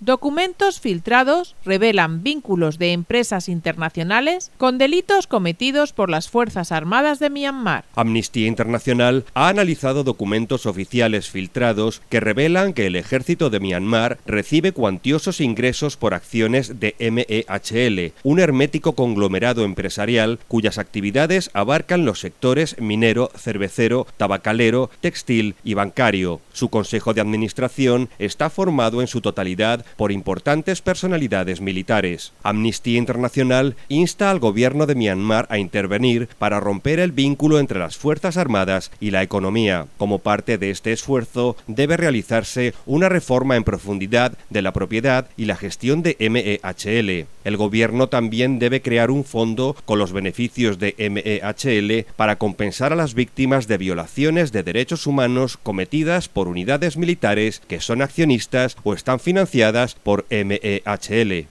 Documentos filtrados revelan vínculos de empresas internacionales con delitos cometidos por las Fuerzas Armadas de Myanmar. Amnistía Internacional ha analizado documentos oficiales filtrados que revelan que el ejército de Myanmar recibe cuantiosos ingresos por acciones de MEHL, un hermético conglomerado empresarial cuyas actividades abarcan los sectores minero, cervecero, tabacalero, textil y bancario. Su consejo de administración está formado en su totalidad por importantes personalidades militares. Amnistía Internacional insta al gobierno de Myanmar a intervenir para romper el vínculo entre las Fuerzas Armadas y la economía. Como parte de este esfuerzo, debe realizarse una reforma en profundidad de la propiedad y la gestión de MEHL. El gobierno también debe crear un fondo con los beneficios de MEHL para compensar a las víctimas de violaciones de derechos humanos cometidas por unidades militares que son accionistas o están financiadas por MEHL.